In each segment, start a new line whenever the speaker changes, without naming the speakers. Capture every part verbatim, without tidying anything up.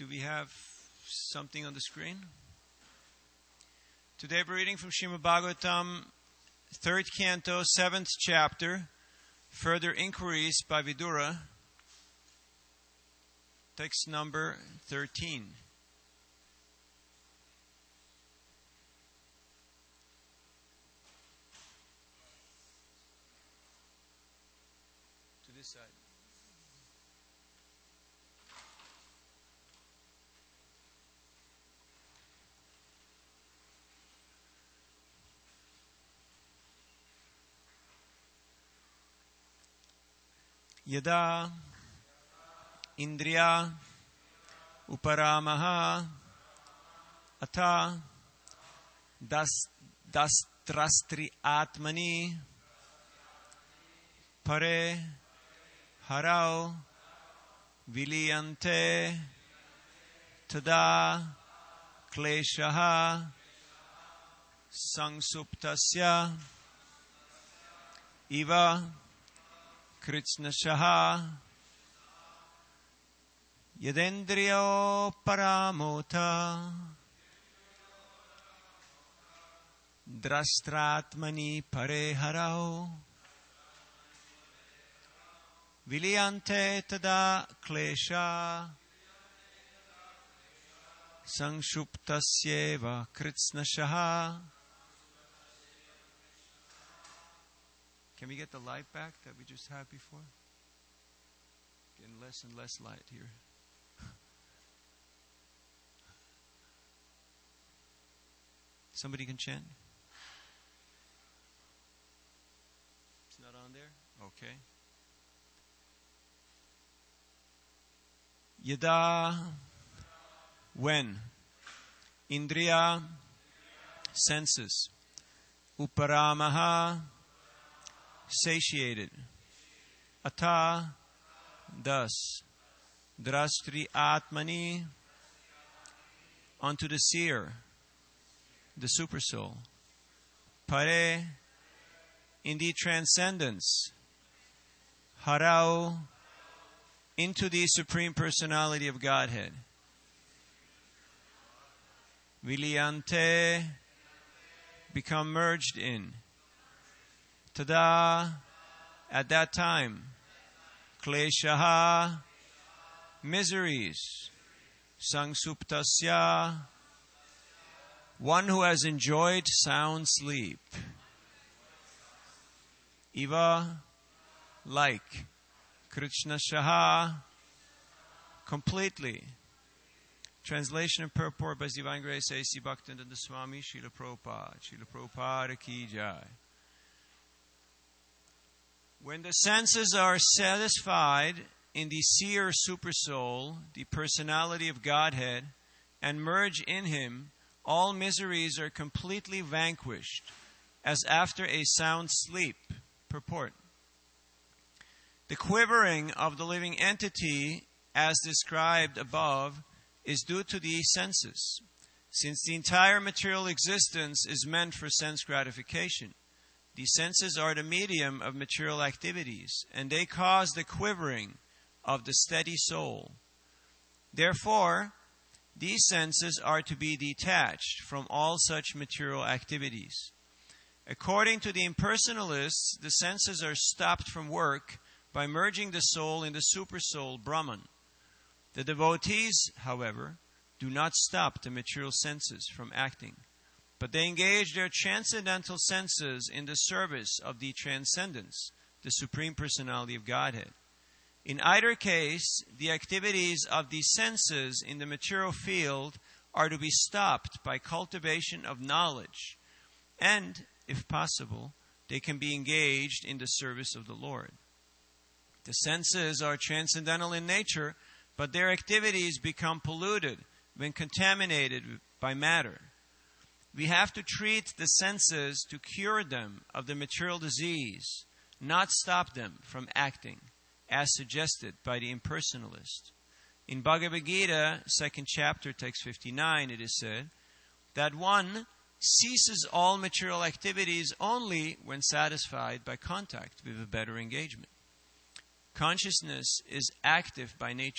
Do we have something on the screen? Today we're reading from Srimad Bhagavatam, third canto, seventh chapter, Further Inquiries by Vidura, text number thirteen. To this side. Yada Indriya Uparamaha Ata Das Dastrastri Atmani Pare Harau Viliyante Tada Kleshaha Sangsuptasya Iva Kritsnashaha Yadendriyo Paramota Drastratmani Pareharao Viliyante Tada Klesha Sangshuptasyeva Kritsnashaha. Can we get the light back that we just had before? Getting less and less light here. Somebody can chant? It's not on there? Okay. Yada, when, Indriya, senses, Uparamaha, satiated, Ata, thus, Drastri Atmani, unto the seer, the supersoul, Pare, in the transcendence, Harau, into the Supreme Personality of Godhead, Viliyante, become merged in, Tada, at that time, Kleshaha, miseries, Sangsuptasya, one who has enjoyed sound sleep, Iva, like, Kritsnashaha, completely. Translation and purport by His Divine Grace A C Bhaktivinoda Swami Srila Prabhupada, Srila Prabhupada Ki Jai. When the senses are satisfied in the seer supersoul, the personality of Godhead, and merge in Him, all miseries are completely vanquished, as after a sound sleep. Purport. The quivering of the living entity, as described above, is due to the senses, since the entire material existence is meant for sense gratification. The senses are the medium of material activities, and they cause the quivering of the steady soul. Therefore, these senses are to be detached from all such material activities. According to the impersonalists, the senses are stopped from work by merging the soul in the supersoul Brahman. The devotees, however, do not stop the material senses from acting, but they engage their transcendental senses in the service of the transcendence, the Supreme Personality of Godhead. In either case, the activities of the senses in the material field are to be stopped by cultivation of knowledge, and, if possible, they can be engaged in the service of the Lord. The senses are transcendental in nature, but their activities become polluted when contaminated by matter. We have to treat the senses to cure them of the material disease, not stop them from acting, as suggested by the impersonalist. In Bhagavad Gita, second chapter, text fifty-nine, it is said that one ceases all material activities only when satisfied by contact with a better engagement. Consciousness is active by nature,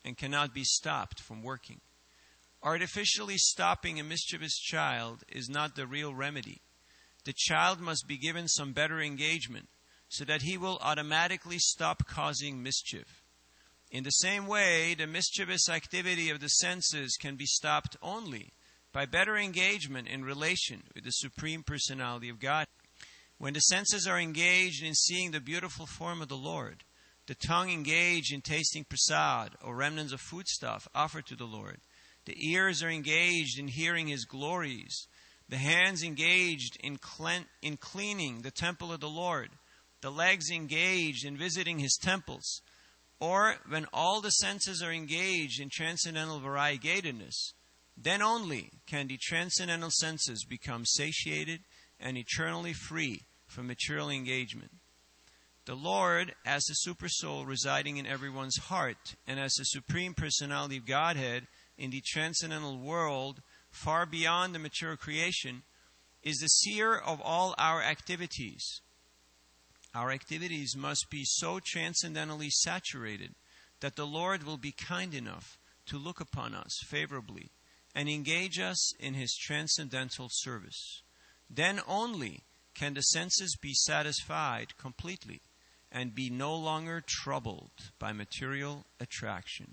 and cannot be stopped from working. Artificially stopping a mischievous child is not the real remedy. The child must be given some better engagement so that he will automatically stop causing mischief. In the same way, the mischievous activity of the senses can be stopped only by better engagement in relation with the Supreme Personality of God. When the senses are engaged in seeing the beautiful form of the Lord, the tongue engaged in tasting prasad or remnants of foodstuff offered to the Lord, the ears are engaged in hearing His glories, the hands engaged in, clean, in cleaning the temple of the Lord, the legs engaged in visiting His temples, or when all the senses are engaged in transcendental variegatedness, then only can the transcendental senses become satiated and eternally free from material engagement. The Lord, as the Supersoul residing in everyone's heart, and as the Supreme Personality of Godhead in the transcendental world, far beyond the material creation, is the seer of all our activities. Our activities must be so transcendentally saturated that the Lord will be kind enough to look upon us favorably and engage us in His transcendental service. Then only can the senses be satisfied completely and be no longer troubled by material attraction.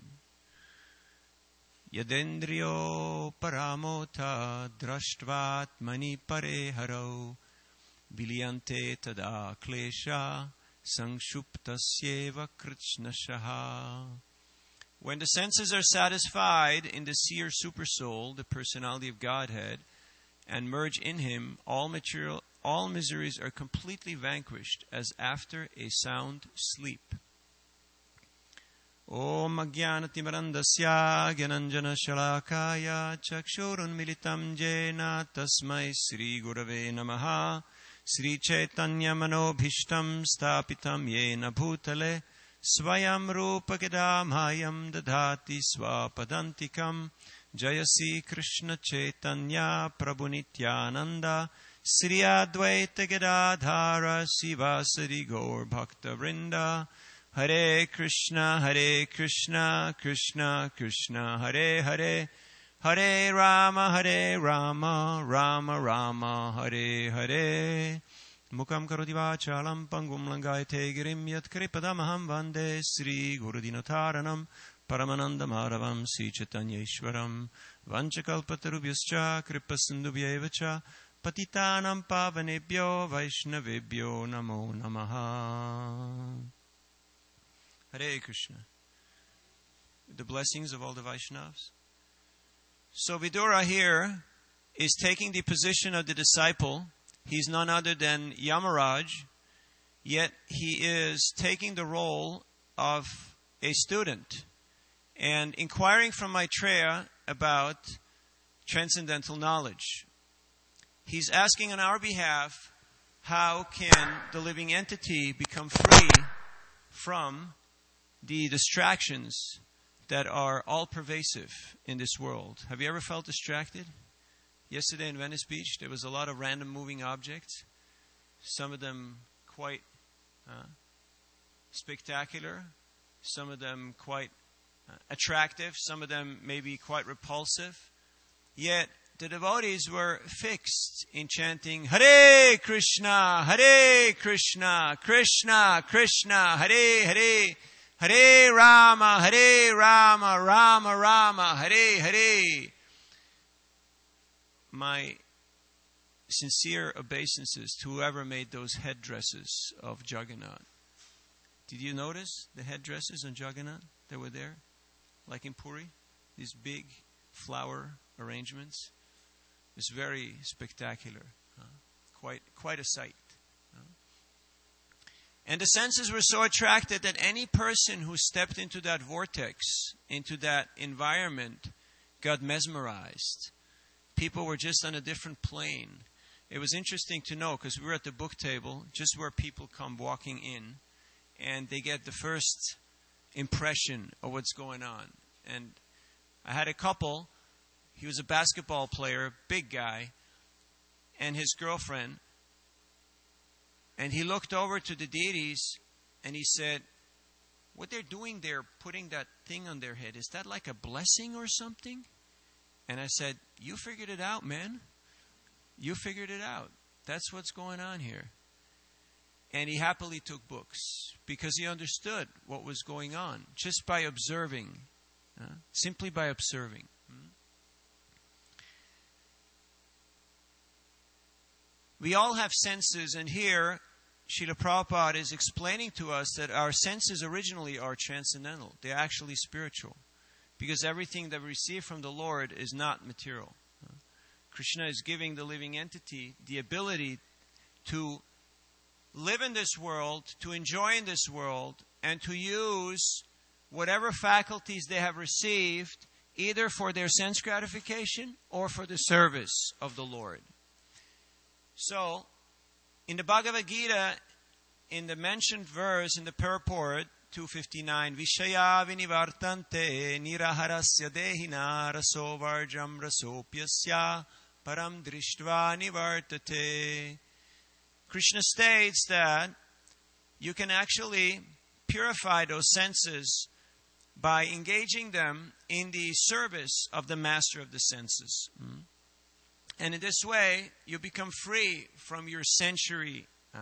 Yadendriyo paramota drashtvat mani pareharo Vilyante tada klesha sankshuptasyeva kritshnashaha. When the senses are satisfied in the seer Supersoul, the Personality of Godhead, and merge in Him, all material, all miseries are completely vanquished as after a sound sleep. Om Ajnanatimarandasya Gyananjana Shalakaya Chakshurun Militam Jena Tasmai Sri Gurave Namaha Sri Chaitanya Manobhishtam Stapitam Yena Bhutale Swayam Rupa Gedamhayam Dadhati Swapadantikam Jayasi Krishna Chaitanya Prabhu Nityananda Sri Advaita Gadadhara Sivasari Gaur Bhakta Vrinda Hare Krishna, Hare Krishna, Krishna Krishna, Hare Hare, Hare Rama, Hare Rama, Rama Rama, Hare Hare. Mukam karoti vachalam pangum langayate girim yat kripadamaham vande Sri Gurudinataranam Paramananda Madhavam Sri Chaitanyeshwaram Vanchakalpatarubhyascha Kripasindubhyevacha Patitanam Pavanebhyo Vaishnavebhyo Namo Namaha. Hare Krishna. The blessings of all the Vaishnavas. So Vidura here is taking the position of the disciple. He's none other than Yamaraj, yet he is taking the role of a student and inquiring from Maitreya about transcendental knowledge. He's asking on our behalf, how can the living entity become free from the distractions that are all pervasive in this world? Have you ever felt distracted? Yesterday in Venice Beach, there was a lot of random moving objects. Some of them quite uh, spectacular. Some of them quite uh, attractive. Some of them maybe quite repulsive. Yet the devotees were fixed in chanting Hare Krishna, Hare Krishna, Krishna Krishna, Hare Hare, Hare Rama, Hare Rama, Rama Rama, Hare Hare. My sincere obeisances to whoever made those headdresses of Jagannath. Did you notice the headdresses on Jagannath that were there? Like in Puri? These big flower arrangements. It's very spectacular. Huh? Quite, quite a sight. Huh? And the senses were so attracted that any person who stepped into that vortex, into that environment, got mesmerized. People were just on a different plane. It was interesting to know because we were at the book table, just where people come walking in, and they get the first impression of what's going on. And I had a couple. He was a basketball player, big guy, and his girlfriend. And he looked over to the deities and he said, what they're doing there, putting that thing on their head, is that like a blessing or something? And I said, you figured it out, man. You figured it out. That's what's going on here. And he happily took books because he understood what was going on just by observing, uh, simply by observing. Hmm? We all have senses, and here Srila Prabhupada is explaining to us that our senses originally are transcendental. They're actually spiritual. Because everything that we receive from the Lord is not material. Krishna is giving the living entity the ability to live in this world, to enjoy in this world, and to use whatever faculties they have received either for their sense gratification or for the service of the Lord. So, in the Bhagavad Gita, in the mentioned verse, in the purport, two fifty-nine, Vishaya vinivartante niraharasya dehina raso varjam rasopyasya param drishtva nivartate. Krishna states that you can actually purify those senses by engaging them in the service of the master of the senses. Mm-hmm. And in this way, you become free from your sensory uh,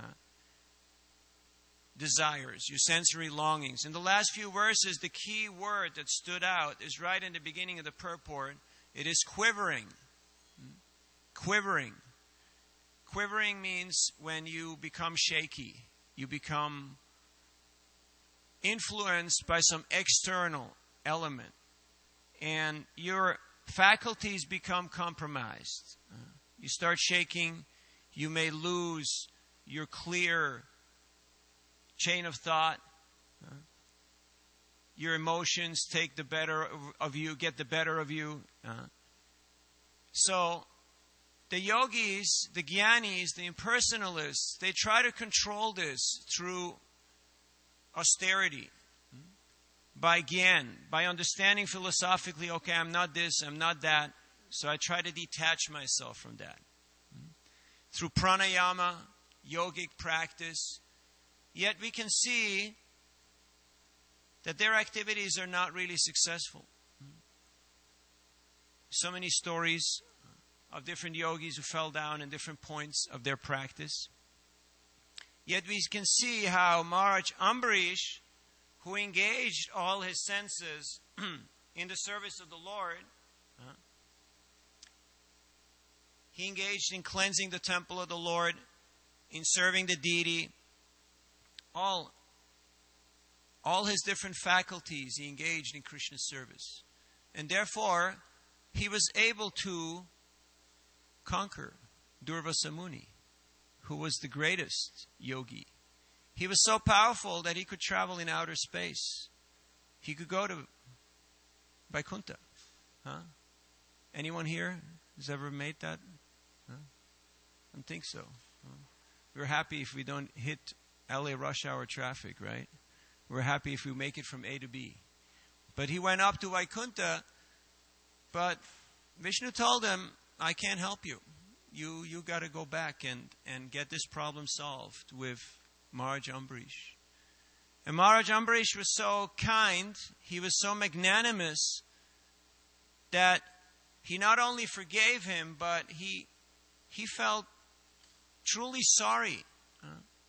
desires, your sensory longings. In the last few verses, the key word that stood out is right in the beginning of the purport. It is quivering. Quivering. Quivering means when you become shaky. You become influenced by some external element. And your faculties become compromised. You start shaking. You may lose your clear chain of thought. Uh, your emotions take the better of, of you, get the better of you. Uh, so, the yogis, the jnanis, the impersonalists, they try to control this through austerity, by gyan, by understanding philosophically, okay, I'm not this, I'm not that, so I try to detach myself from that. Through pranayama, yogic practice, yet we can see that their activities are not really successful. So many stories of different yogis who fell down in different points of their practice. Yet we can see how Maharaj Ambarish, who engaged all his senses in the service of the Lord, uh, he engaged in cleansing the temple of the Lord, in serving the deity, all, all his different faculties he engaged in Krishna's service. And therefore, he was able to conquer Durvasa Muni, who was the greatest yogi. He was so powerful that he could travel in outer space. He could go to Vaikuntha. Huh? Anyone here has ever made that? Huh? I don't think so. Huh? We're happy if we don't hit L A rush hour traffic, right? We're happy if we make it from A to B. But he went up to Vaikuntha, but Vishnu told him, I can't help you. You you got to go back and, and get this problem solved with Maharaj Ambarish. And Maharaj Ambarish was so kind, he was so magnanimous, that he not only forgave him, but he he felt truly sorry uh,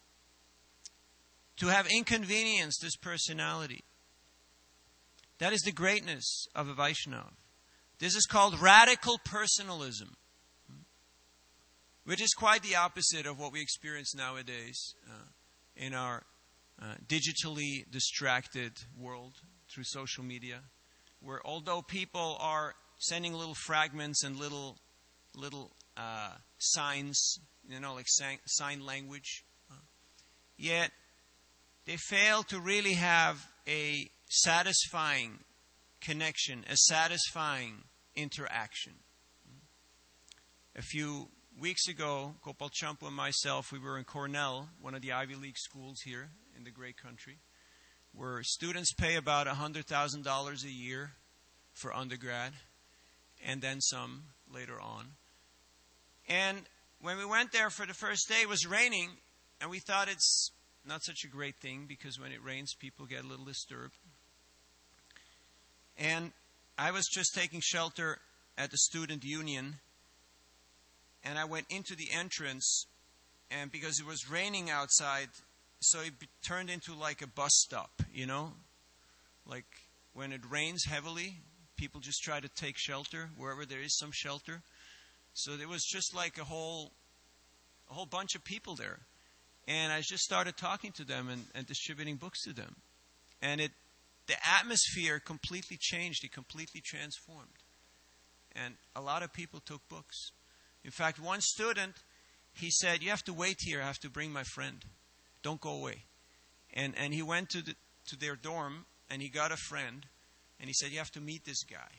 to have inconvenienced this personality. That is the greatness of a Vaishnava. This is called radical personalism, which is quite the opposite of what we experience nowadays uh, in our uh, digitally distracted world through social media, where although people are sending little fragments and little little uh, signs, you know, like sign, sign language, uh, yet they fail to really have a satisfying connection, a satisfying interaction. A few weeks ago, Gopal Champu and myself, we were in Cornell, one of the Ivy League schools here in the great country, where students pay about one hundred thousand dollars a year for undergrad, and then some later on. And when we went there for the first day, it was raining, and we thought it's not such a great thing because when it rains, people get a little disturbed. And I was just taking shelter at the student union, and I went into the entrance, and because it was raining outside, so it turned into like a bus stop, you know? Like when it rains heavily, people just try to take shelter wherever there is some shelter. So there was just like a whole a whole bunch of people there. And I just started talking to them and, and distributing books to them. And it the atmosphere completely changed. It completely transformed. And a lot of people took books. In fact, one student, he said, you have to wait here. I have to bring my friend. Don't go away. And and he went to the, to their dorm, and he got a friend. And he said, you have to meet this guy.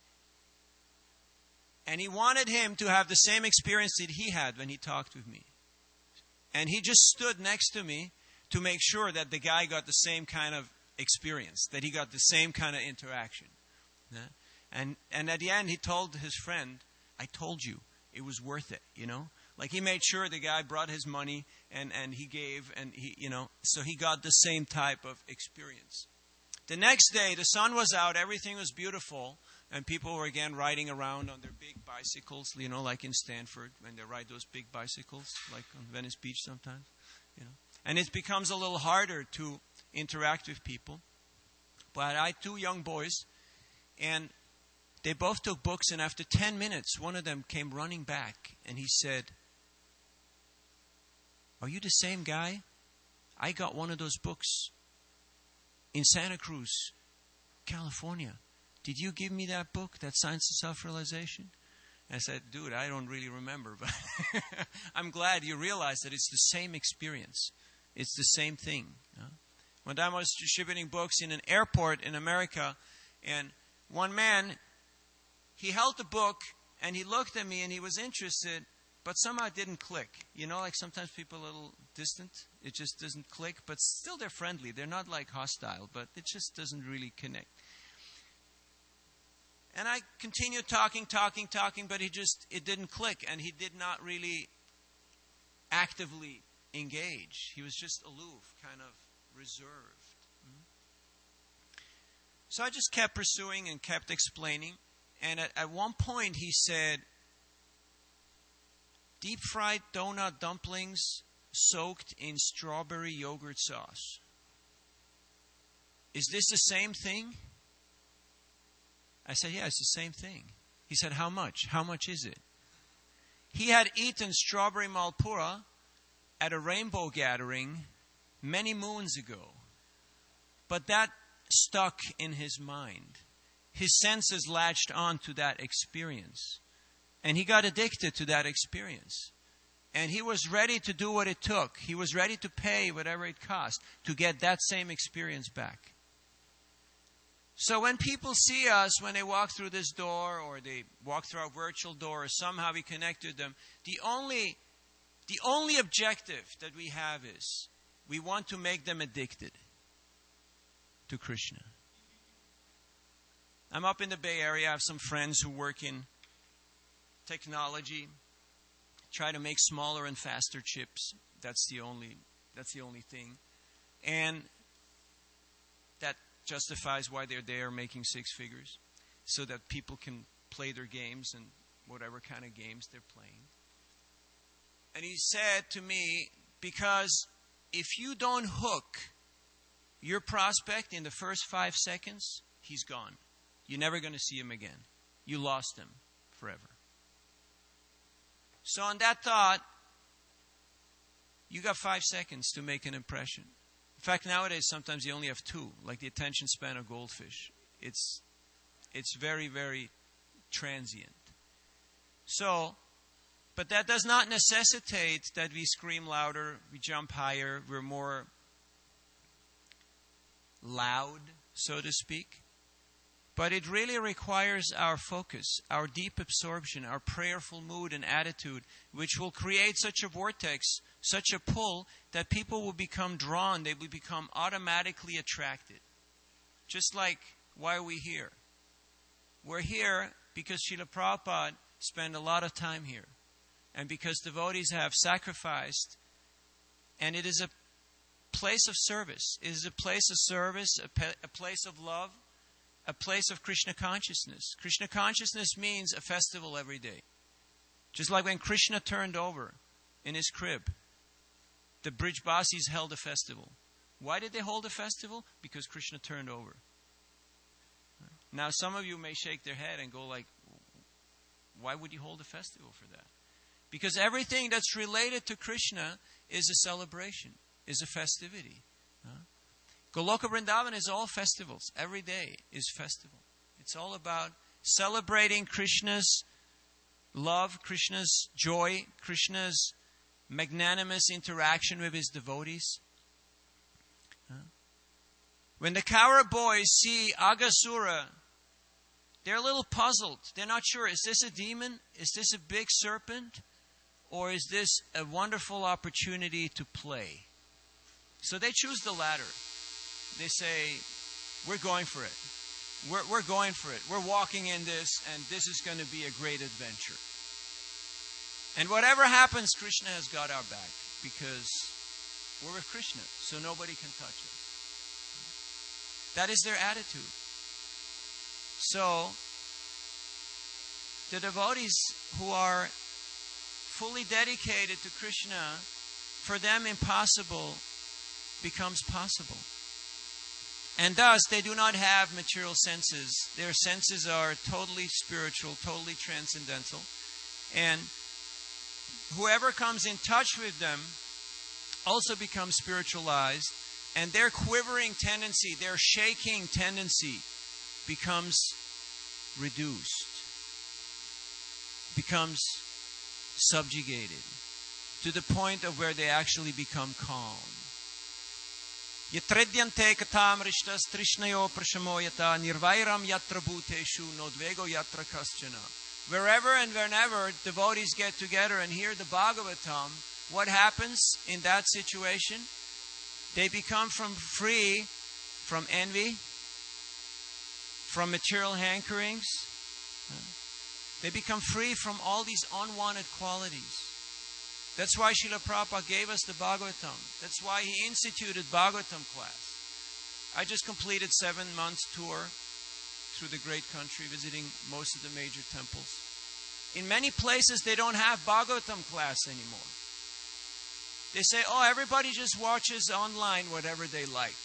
And he wanted him to have the same experience that he had when he talked with me. And he just stood next to me to make sure that the guy got the same kind of experience, that he got the same kind of interaction. Yeah? And and at the end, he told his friend, I told you, it was worth it, you know? Like he made sure the guy brought his money and, and he gave, and he, you know, so he got the same type of experience. The next day, the sun was out, everything was beautiful, and people were again riding around on their big bicycles, you know, like in Stanford, when they ride those big bicycles, like on Venice Beach sometimes, you know. And it becomes a little harder to interact with people. But I had two young boys, and they both took books, and after ten minutes, one of them came running back, and he said, are you the same guy? I got one of those books in Santa Cruz, California. Did you give me that book, that Science of Self-Realization? I said, dude, I don't really remember, but I'm glad you realized that it's the same experience. It's the same thing. You know? One time I was distributing books in an airport in America, and one man, he held the book, and he looked at me, and he was interested, but somehow it didn't click. You know, like sometimes people are a little distant. It just doesn't click, but still they're friendly. They're not like hostile, but it just doesn't really connect. And I continued talking, talking, talking, but he just, it didn't click, and he did not really actively engage. He was just aloof, kind of reserved. Mm-hmm. So I just kept pursuing and kept explaining, and at, at one point he said, deep fried donut dumplings soaked in strawberry yogurt sauce. Is this the same thing? I said, yeah, it's the same thing. He said, how much? How much is it? He had eaten strawberry malpura at a rainbow gathering many moons ago. But that stuck in his mind. His senses latched on to that experience. And he got addicted to that experience. And he was ready to do what it took. He was ready to pay whatever it cost to get that same experience back. So when people see us, when they walk through this door or they walk through our virtual door or somehow we connect to them, the only, the only objective that we have is we want to make them addicted to Krishna. I'm up in the Bay Area. I have some friends who work in technology, try to make smaller and faster chips. That's the only, that's the only thing. And that justifies why they're there making six figures, so that people can play their games and whatever kind of games they're playing. And he said to me, because if you don't hook your prospect in the first five seconds, he's gone. You're never going to see him again. You lost him forever. So on that thought, you got five seconds to make an impression. In fact, nowadays, sometimes you only have two, like the attention span of goldfish. It's, it's very, very transient. So, but that does not necessitate that we scream louder, we jump higher, we're more loud, so to speak. But it really requires our focus, our deep absorption, our prayerful mood and attitude, which will create such a vortex, such a pull, that people will become drawn, they will become automatically attracted. Just like, why are we here? We're here because Srila Prabhupada spent a lot of time here. And because devotees have sacrificed, and it is a place of service. It is a place of service, a, pe- a place of love, a place of Krishna consciousness. Krishna consciousness means a festival every day. Just like when Krishna turned over in his crib, the Brijbasis held a festival. Why did they hold a festival? Because Krishna turned over. Now some of you may shake their head and go like, why would you hold a festival for that? Because everything that's related to Krishna is a celebration, is a festivity. Huh? Goloka Vrindavan is all festivals. Every day is festival. It's all about celebrating Krishna's love, Krishna's joy, Krishna's magnanimous interaction with his devotees. Huh? When the Kaura boys see Aghasura, they're a little puzzled. They're not sure, is this a demon? Is this a big serpent? Or is this a wonderful opportunity to play? So they choose the latter. They say, we're going for it. We're, we're going for it. We're walking in this, and this is going to be a great adventure. And whatever happens, Krishna has got our back, because we're with Krishna, so nobody can touch us. That is their attitude. So, the devotees who are fully dedicated to Krishna, for them impossible becomes possible. And thus, they do not have material senses. Their senses are totally spiritual, totally transcendental. And whoever comes in touch with them also becomes spiritualized. And their quivering tendency, their shaking tendency becomes reduced, becomes subjugated, to the point of where they actually become calm. Yatredyante katam rishtas trishnayo prashamoyata nirvairam yatra bhuteshu nodvego yatra kaschana. Wherever and whenever devotees get together and hear the Bhagavatam, what happens in that situation? They become from free from envy, from material hankerings. They become free from all these unwanted qualities. That's why Srila Prabhupada gave us the Bhagavatam. That's why he instituted Bhagavatam class. I just completed seven months tour through the great country, visiting most of the major temples. In many places, they don't have Bhagavatam class anymore. They say, oh, everybody just watches online whatever they like.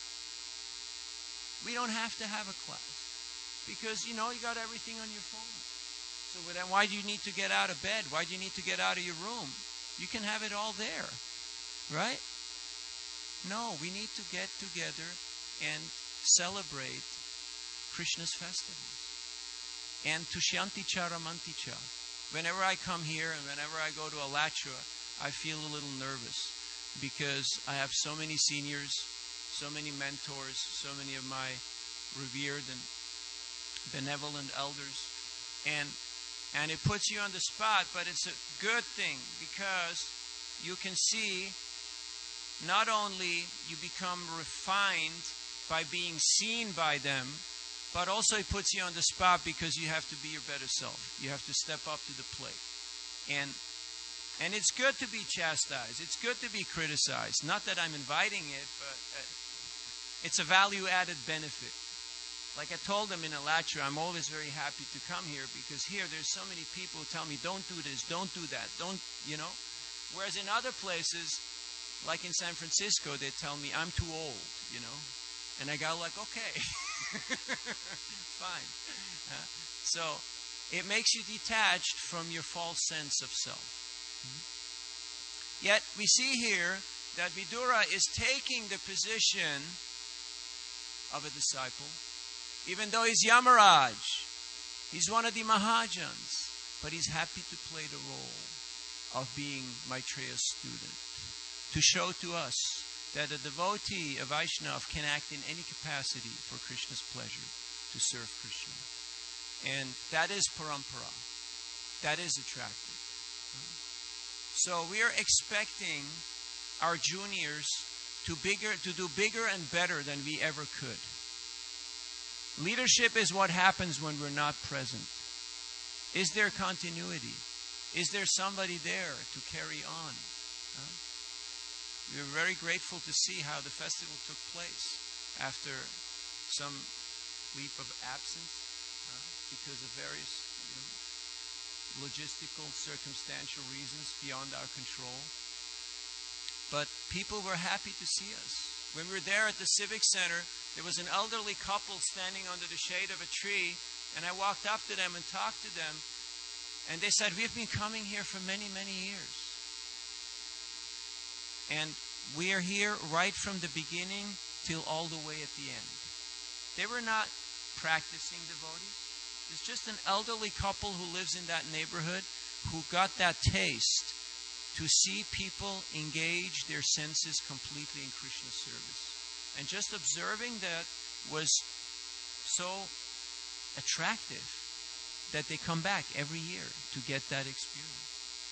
We don't have to have a class. Because, you know, you got everything on your phone. So then why do you need to get out of bed? Why do you need to get out of your room? You can have it all there. Right? No, we need to get together and celebrate Krishna's festivals. And Tushyanti Charamanti Cha. Whenever I come here and whenever I go to Alachua, I feel a little nervous because I have so many seniors, so many mentors, so many of my revered and benevolent elders. And and it puts you on the spot, but it's a good thing because you can see not only you become refined by being seen by them, but also it puts you on the spot because you have to be your better self. You have to step up to the plate. And and it's good to be chastised. It's good to be criticized. Not that I'm inviting it, but it's a value-added benefit. Like I told them in Alachua, I'm always very happy to come here because here there's so many people who tell me, don't do this, don't do that, don't, you know. Whereas in other places, like in San Francisco, they tell me I'm too old, you know. And I go like, okay, fine. Uh, so it makes you detached from your false sense of self. Yet we see here that Vidura is taking the position of a disciple, even though he's Yamaraj. He's one of the Mahajans, but he's happy to play the role of being Maitreya's student, to show to us that a devotee, a Vaishnava, can act in any capacity for Krishna's pleasure, to serve Krishna. And that is parampara. That is attractive. So we are expecting our juniors to bigger to do bigger and better than we ever could. Leadership is what happens when we're not present. Is there continuity? Is there somebody there to carry on? Huh? we were very grateful to see how the festival took place after some leap of absence uh, because of various you know, logistical, circumstantial reasons beyond our control. But people were happy to see us. When we were there at the Civic Center, there was an elderly couple standing under the shade of a tree, and I walked up to them and talked to them, and they said, "We've been coming here for many, many years. And we are here right from the beginning till all the way at the end." They were not practicing devotees. It's just an elderly couple who lives in that neighborhood who got that taste to see people engage their senses completely in Krishna service. And just observing that was so attractive that they come back every year to get that experience.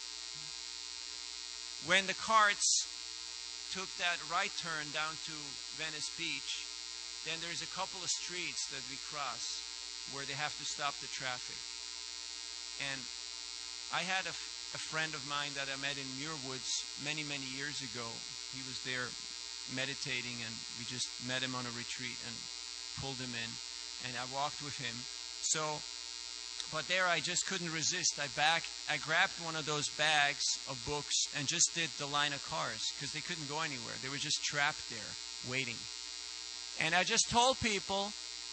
When the carts took that right turn down to Venice Beach, then there's a couple of streets that we cross where they have to stop the traffic. And I had a, a friend of mine that I met in Muirwoods many, many years ago. He was there meditating, and we just met him on a retreat and pulled him in, and I walked with him. So, but there I just couldn't resist. I back, I grabbed one of those bags of books and just did the line of cars because they couldn't go anywhere. They were just trapped there, waiting. And I just told people,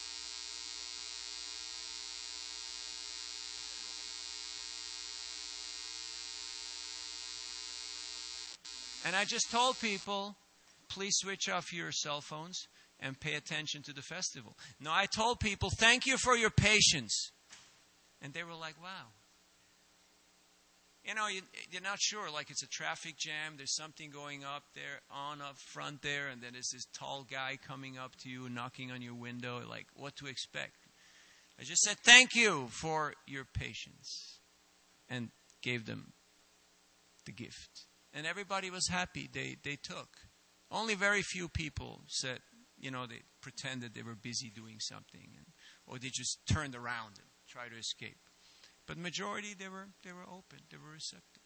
and I just told people, please switch off your cell phones and pay attention to the festival. No, I told people, thank you for your patience. And they were like, wow. You know, you, you're not sure. Like it's a traffic jam. There's something going up there, on up front there. And then there's this tall guy coming up to you, knocking on your window. Like, what to expect? I just said, thank you for your patience. And gave them the gift. And everybody was happy. They, they took. Only very few people said, you know, they pretended they were busy doing something. And, or they just turned around and tried to escape. But majority, they were they were open, they were receptive.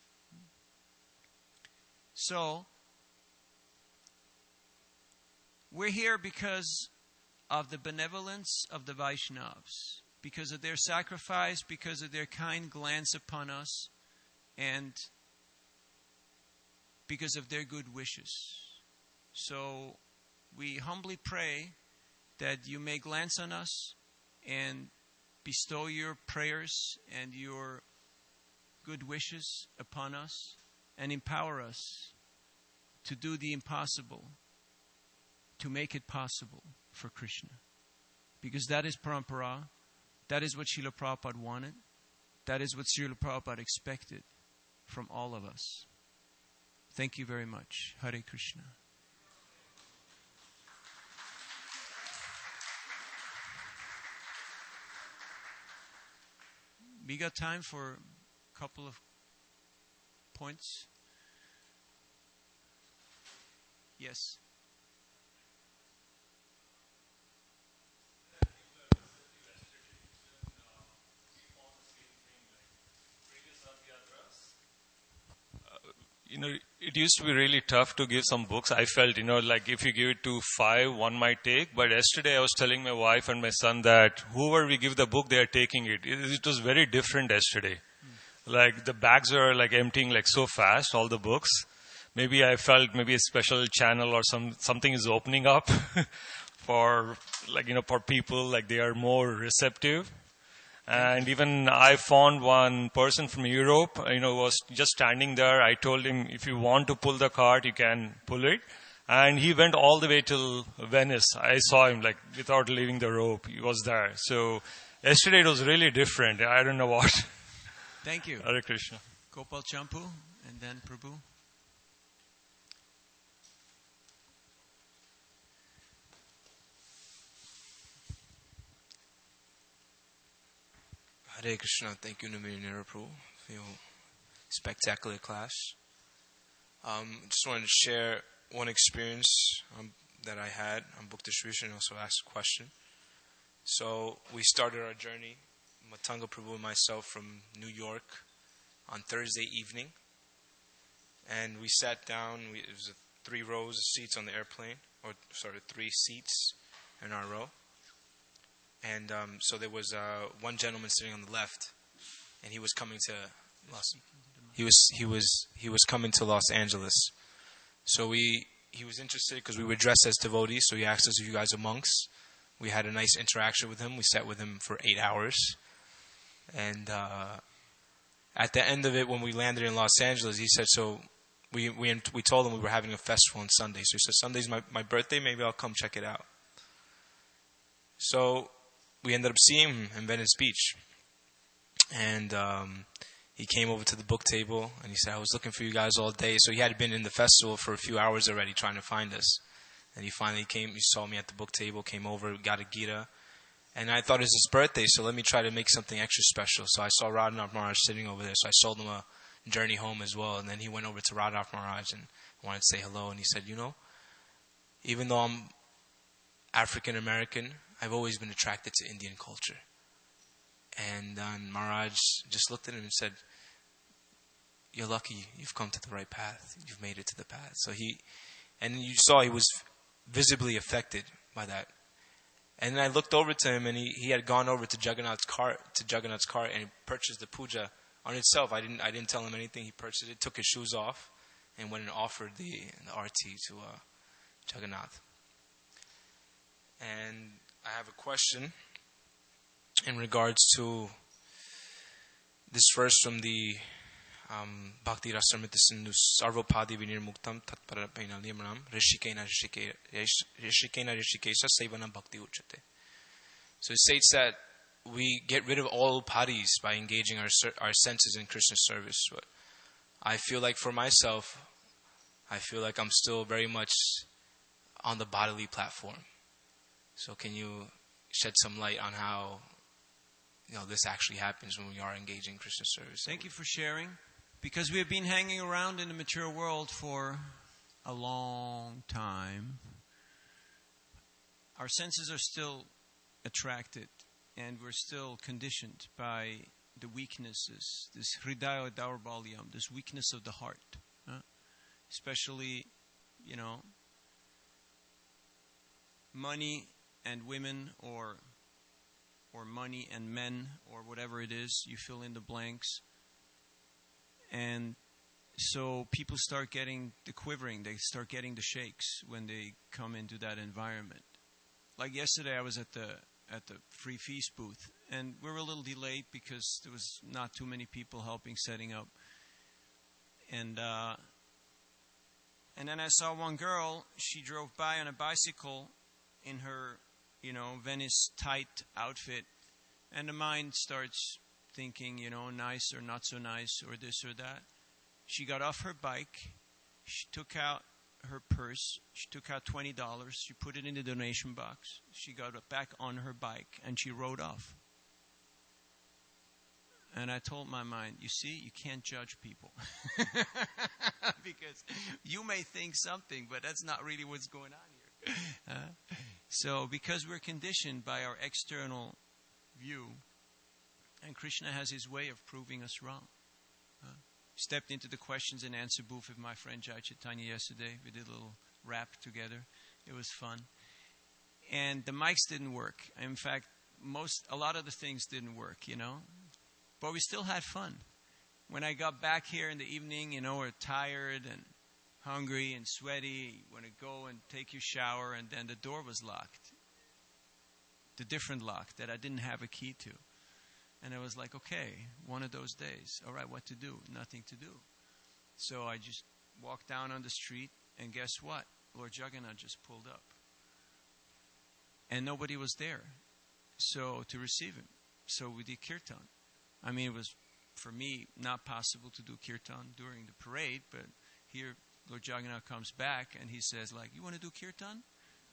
So, we're here because of the benevolence of the Vaishnavas, because of their sacrifice, because of their kind glance upon us, and because of their good wishes. So, we humbly pray that you may glance on us and bestow your prayers and your good wishes upon us and empower us to do the impossible, to make it possible for Krishna. Because that is parampara, that is what Srila Prabhupada wanted, that is what Srila Prabhupada expected from all of us. Thank you very much. Hare Krishna. We got time for a couple of points. Yes.
You know, it used to be really tough to give some books. I felt, you know, like if you give it to five, one might take. But yesterday I was telling my wife and my son that whoever we give the book, they are taking it. It, it was very different yesterday. Mm. Like the bags are like emptying like so fast, all the books. Maybe I felt maybe a special channel or some something is opening up for like, you know, for people, like they are more receptive. And even I found one person from Europe, you know, was just standing there. I told him, if you want to pull the cart, you can pull it. And he went all the way till Venice. I saw him, like, without leaving the rope. He was there. So, yesterday it was really different. I don't know what.
Thank you.
Hare Krishna.
Gopal Champu, and then Prabhu.
Hare Krishna. Thank you, Namir Prabhu, for your spectacular class. Um, just wanted to share one experience um, that I had on book distribution and also ask a question. So we started our journey, Matanga Prabhu and myself, from New York on Thursday evening. And we sat down. We, it was three rows of seats on the airplane, or sorry, three seats in our row. And um, so there was uh, one gentleman sitting on the left, and he was coming to Los. He was he was he was coming to Los Angeles. So we he was interested because we were dressed as devotees. So he asked us if you guys are monks. We had a nice interaction with him. We sat with him for eight hours, and uh, at the end of it, when we landed in Los Angeles, he said, "So we we we told him we were having a festival on Sunday. So he said, Sunday's my my birthday. Maybe I'll come check it out." So we ended up seeing him in Venice Beach. And um, he came over to the book table, and he said, "I was looking for you guys all day." So he had been in the festival for a few hours already trying to find us. And he finally came, he saw me at the book table, came over, got a Gita. And I thought it was his birthday, so let me try to make something extra special. So I saw Radhanath Maharaj sitting over there, so I sold him a journey home as well. And then he went over to Radhanath Maharaj and wanted to say hello. And he said, "You know, even though I'm African American, I've always been attracted to Indian culture." And then Maharaj just looked at him and said, "You're lucky. You've come to the right path. You've made it to the path." So he, and you saw he was visibly affected by that. And then I looked over to him, and he, he had gone over to Jagannath's cart, to Jagannath's cart, and he purchased the puja on itself. I didn't I didn't tell him anything. He purchased it, took his shoes off, and went and offered the, the arti to uh, Jagannath. And I have a question in regards to this verse from the um, Bhakti Rasamrita Sindhu, Sarvapadi Vinirmuktam Tatparapena Limram Rishikena Rishikena Rishikesa Sevana Bhakti Uchate. So it states that we get rid of all padis by engaging our our senses in Krishna service. But I feel like for myself, I feel like I'm still very much on the bodily platform. So can you shed some light on how, you know, this actually happens when we are engaging Krishna service?
Thank you for sharing. Because we have been hanging around in the material world for a long time, our senses are still attracted, and we're still conditioned by the weaknesses, this hridaya daurbalyam, this weakness of the heart. Huh? Especially, you know, money and women, or or money and men, or whatever it is, you fill in the blanks. And so people start getting the quivering, they start getting the shakes when they come into that environment. Like yesterday, I was at the at the free feast booth, and we were a little delayed because there was not too many people helping setting up. And uh, and then I saw one girl. She drove by on a bicycle in her, you know, Venice tight outfit, and the mind starts thinking, you know, nice or not so nice, or this or that. She got off her bike. She took out her purse. She took out twenty dollars. She put it in the donation box. She got back on her bike, and she rode off. And I told my mind, you see, you can't judge people. Because you may think something, but that's not really what's going on here. Uh, so because we're conditioned by our external view, and Krishna has his way of proving us wrong. Uh, stepped into the questions and answer booth with my friend Jai Chaitanya yesterday. We did a little rap together. It was fun. And the mics didn't work. In fact, most a lot of the things didn't work, you know. But we still had fun. When I got back here in the evening, you know, we're tired and hungry and sweaty. You want to go and take your shower, and then the door was locked. The different lock that I didn't have a key to. And I was like, okay, one of those days. All right, what to do? Nothing to do. So I just walked down on the street, and guess what? Lord Jagannath just pulled up. And nobody was there so to receive him. So we did kirtan. I mean, it was, for me, not possible to do kirtan during the parade, but here Lord Jagannath comes back, and he says, like, you want to do kirtan?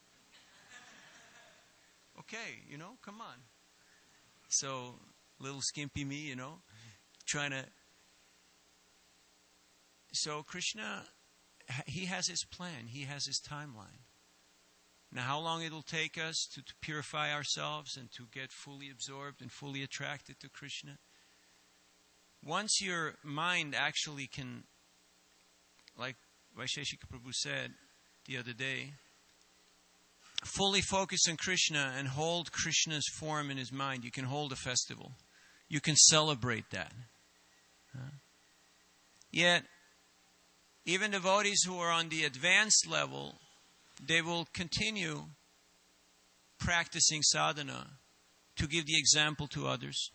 Okay, you know, come on. So little skimpy me, you know, trying to. So Krishna, he has his plan. He has his timeline. Now, how long it'll take us to, to purify ourselves and to get fully absorbed and fully attracted to Krishna? Once your mind actually can, like Vaisheshika Prabhu said the other day, fully focus on Krishna and hold Krishna's form in his mind. You can hold a festival. You can celebrate that. Huh? Yet, even devotees who are on the advanced level, they will continue practicing sadhana to give the example to others.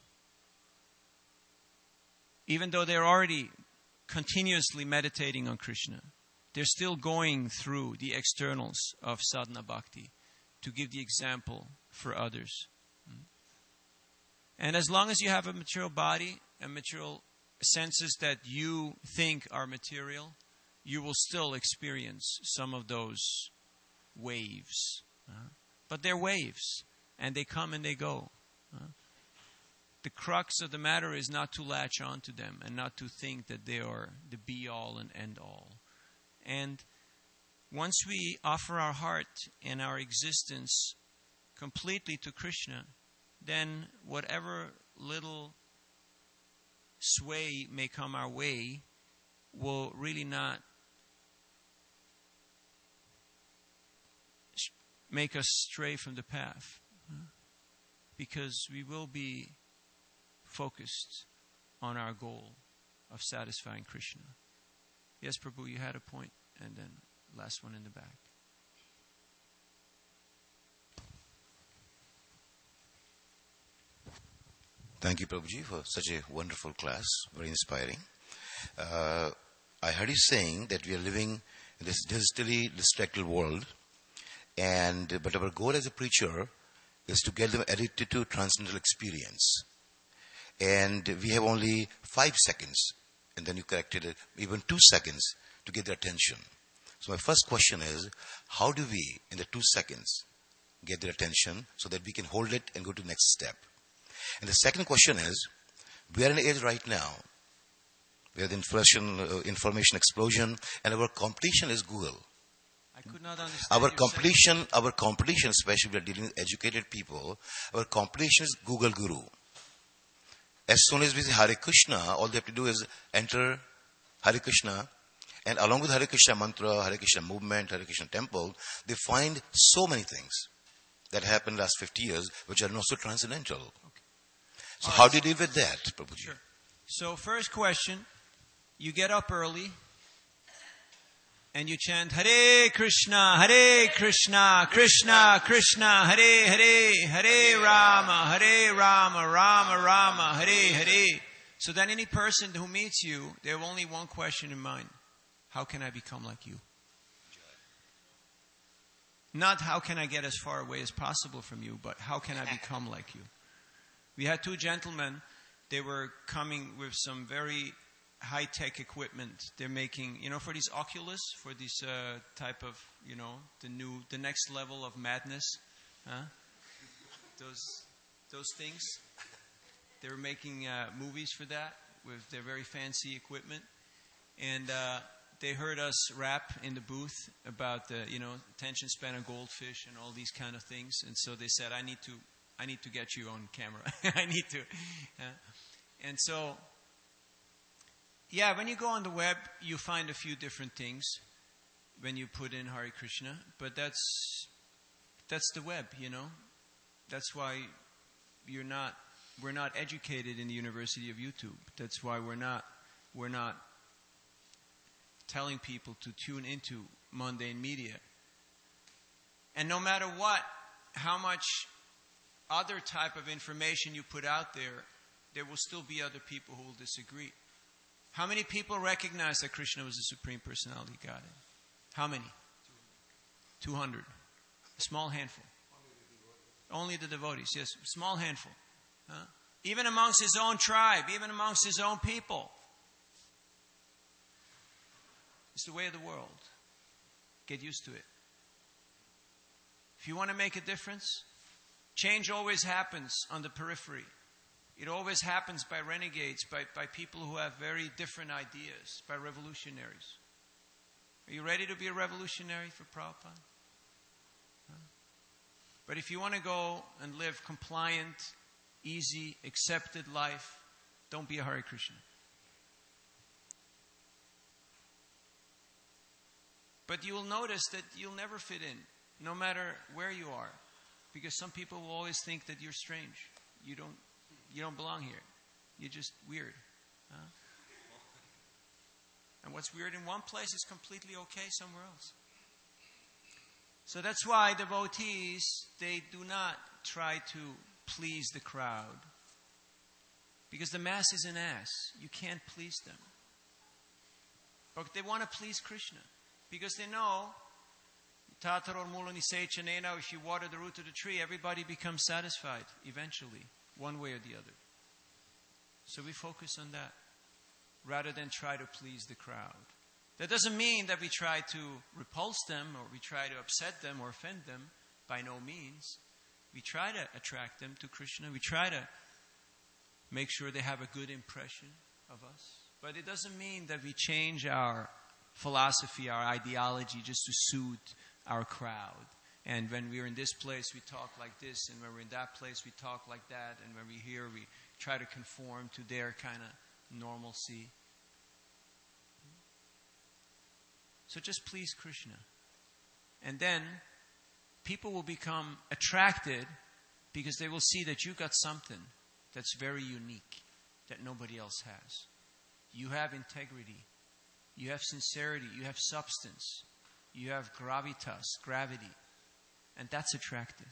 Even though they're already continuously meditating on Krishna, they're still going through the externals of sadhana bhakti to give the example for others. And as long as you have a material body and material senses that you think are material, you will still experience some of those waves. Uh, but they're waves, and they come and they go. Uh, the crux of the matter is not to latch on to them and not to think that they are the be-all and end-all. And once we offer our heart and our existence completely to Krishna, then whatever little sway may come our way will really not make us stray from the path, because we will be focused on our goal of satisfying Krishna. Yes, Prabhu, you had a point, and then last one in the back.
Thank you, Prabhuji, for such a wonderful class, very inspiring. Uh, I heard you saying that we are living in this digitally distracted world, and but our goal as a preacher is to get them addicted to transcendental experience. And we have only five seconds, and then you corrected it, even two seconds to get their attention. So my first question is, how do we, in the two seconds, get their attention so that we can hold it and go to the next step? And the second question is, we are in an age right now where the information, uh, information explosion, and our competition is Google.
I could not understand.
Our
you
competition, saying. our competition, especially we are dealing with educated people, our competition is Google Guru. As soon as we say Hare Krishna, all they have to do is enter Hare Krishna, and along with Hare Krishna mantra, Hare Krishna movement, Hare Krishna temple, they find so many things that happened in the last fifty years, which are not so transcendental. Okay. So all how right. do you deal with that, Prabhuji?
Sure. So first question, you get up early, and you chant Hare Krishna, Hare Krishna, Krishna Krishna, Hare Hare, Hare Rama, Hare Rama, Rama Rama, Hare Hare. So that any person who meets you, they have only one question in mind. How can I become like you? Not how can I get as far away as possible from you, but how can I become like you? We had two gentlemen, they were coming with some very high-tech equipment. They're making, you know, for these Oculus, for this uh, type of, you know, the new, the next level of madness. Huh? Those, those things. They were making uh, movies for that with their very fancy equipment. And uh, they heard us rap in the booth about the, you know, attention span of goldfish and all these kind of things. And so they said, I need to, I need to get you on camera. I need to. Uh, and so... Yeah, when you go on the web, you find a few different things when you put in Hare Krishna, but that's that's the web, you know. That's why you're not we're not educated in the University of YouTube. That's why we're not we're not telling people to tune into mundane media. And no matter what, how much other type of information you put out there, there will still be other people who will disagree. How many people recognize that Krishna was the Supreme Personality of Godhead? How many? two hundred. A small handful. Only the devotees, yes. A small handful. Huh? Even amongst his own tribe, even amongst his own people. It's the way of the world. Get used to it. If you want to make a difference, change always happens on the periphery. It always happens by renegades, by, by people who have very different ideas, by revolutionaries. Are you ready to be a revolutionary for Prabhupada? Huh? But if you want to go and live compliant, easy, accepted life, don't be a Hare Krishna. But you will notice that you'll never fit in, no matter where you are. Because some people will always think that you're strange. You don't, you don't belong here. You're just weird. Huh? And what's weird in one place is completely okay somewhere else. So that's why devotees, they do not try to please the crowd. Because the mass is an ass. You can't please them. But they want to please Krishna. Because they know, if you water the root of the tree, everybody becomes satisfied eventually, one way or the other. So we focus on that, rather than try to please the crowd. That doesn't mean that we try to repulse them, or we try to upset them or offend them. By no means. We try to attract them to Krishna. We try to make sure they have a good impression of us. But it doesn't mean that we change our philosophy, our ideology, just to suit our crowd. And when we're in this place, we talk like this. And when we're in that place, we talk like that. And when we're here, we try to conform to their kind of normalcy. So just please Krishna. And then people will become attracted because they will see that you got something that's very unique that nobody else has. You have integrity. You have sincerity. You have substance. You have gravitas, gravity. And that's attractive.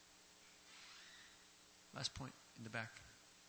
Last point in the back.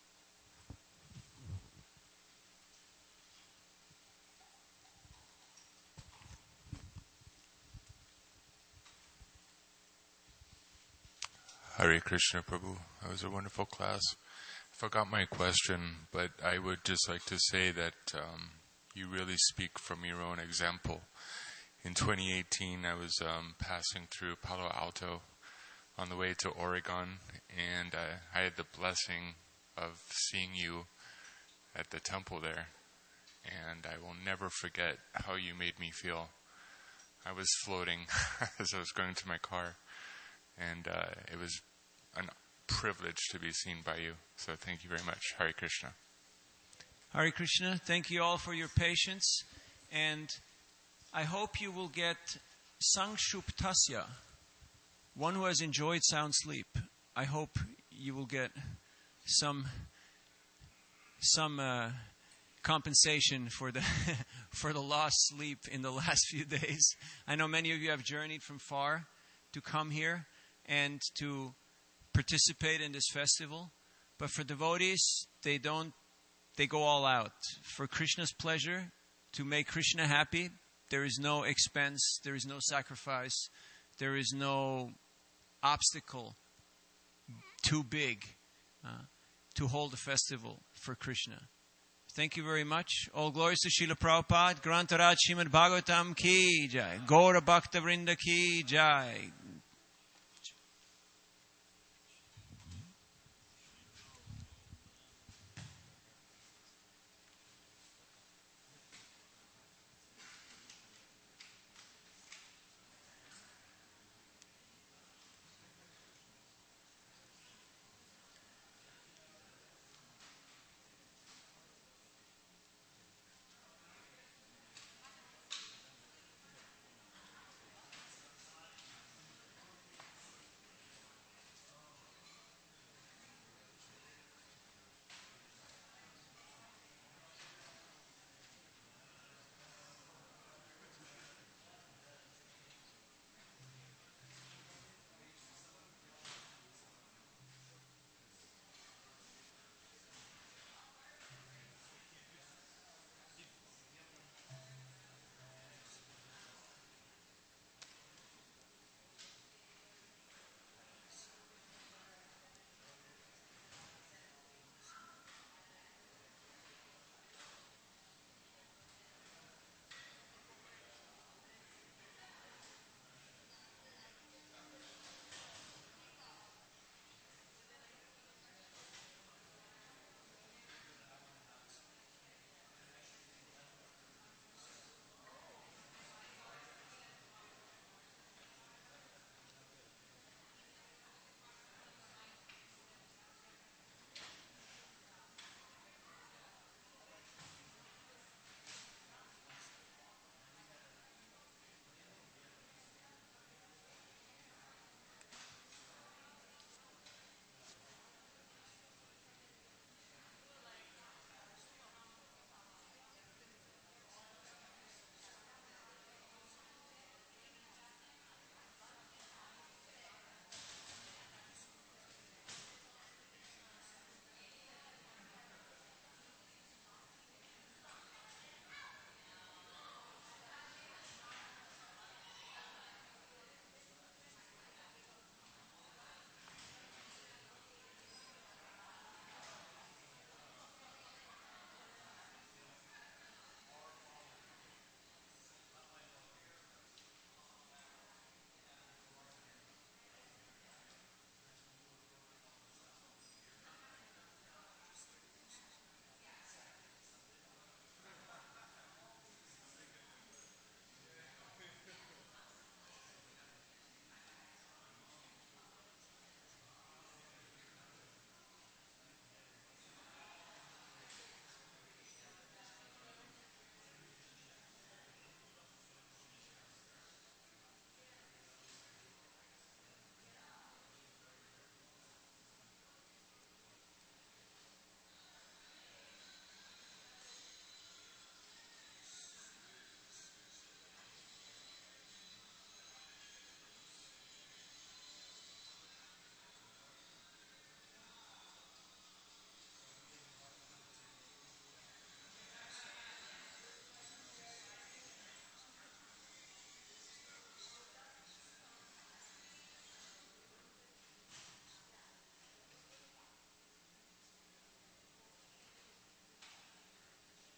Hare Krishna, Prabhu. That was a wonderful class. I forgot my question, but I would just like to say that um, you really speak from your own example. In twenty eighteen, I was um, passing through Palo Alto on the way to Oregon, and uh, I had the blessing of seeing you at the temple there. And I will never forget how you made me feel. I was floating as I was going to my car. And uh, it was a privilege to be seen by you. So thank you very much. Hare Krishna.
Hare Krishna. Thank you all for your patience. And I hope you will get Sangshuptasya, one who has enjoyed sound sleep. I hope you will get some some uh, compensation for the for the lost sleep in the last few days. I know many of you have journeyed from far to come here and to participate in this festival. But for devotees, they don't, they go all out. For Krishna's pleasure, to make Krishna happy, there is no expense, there is no sacrifice, there is no obstacle too big uh, to hold a festival for Krishna. Thank you very much. All glories to Srila Prabhupada. Grantaraj Srimad Bhagavatam ki jai. Gaura Bhakta Vrinda ki jai.